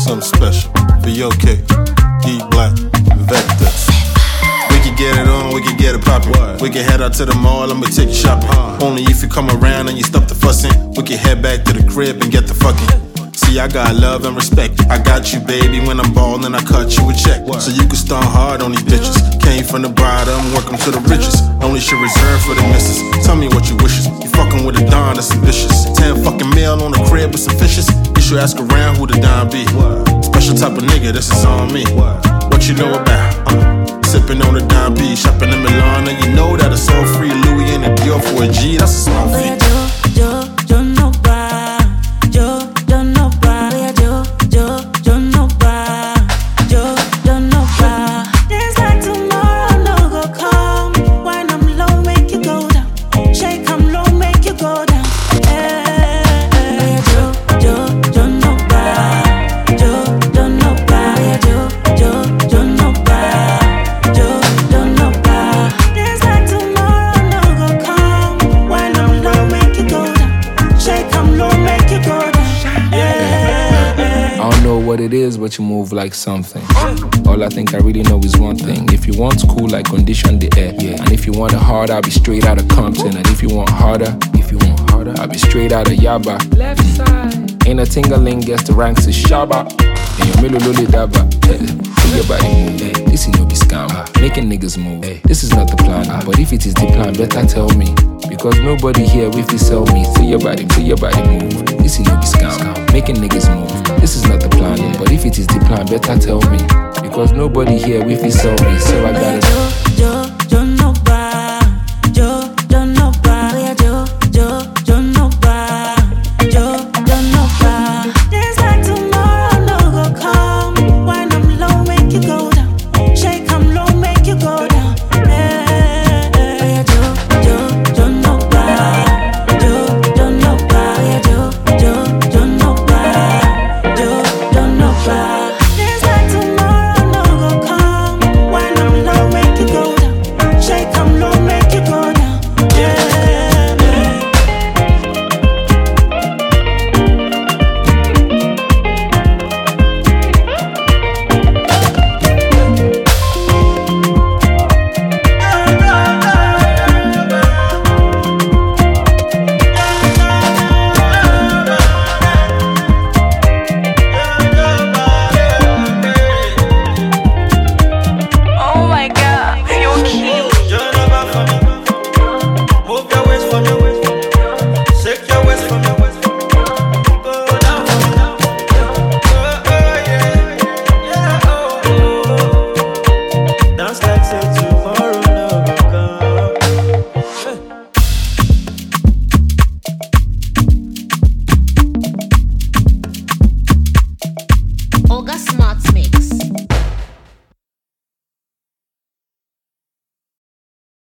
something special for your cake. E Black, Vector. We can get it on, we can get it poppin'. We can head out to the mall, I'ma take you shopping. Only if you come around and you stop the fussin'. We can head back to the crib and get the fucking. See, I got love and respect. I got you, baby. When I'm ballin', I cut you a check. So you can start hard on these bitches. Came from the bottom, work 'em to the riches. Only shit reserved for the misses. Tell me what you wishes. You fucking with a Don that's ambitious. 10 fucking mil on the crib with some fishes. You should ask around who the Don be. Special type of nigga, this is on me. What you know about? Sippin' on the Don B, shopping in Milan, and you know that it's all free. Louis and the Dior for a G, that's a small fee. What it is, but you move like something. All I think I really know is one thing. If you want cool, I condition the air. And if you want it hard, I'll be straight out of Compton. And if you want harder, I'll be straight out of Yaba. Left side. Ain't a tingling gets the ranks is Shaba. And your middle lily daba. Your body move. This is no be scam. Making niggas move. This is not the plan. But if it is the plan, better tell me. Because nobody here if you sell me. Feel your body move. This is no be scam. Making niggas move. This is not the plan. But if it is the plan, better tell me. Because nobody here if you sell me. So I gotta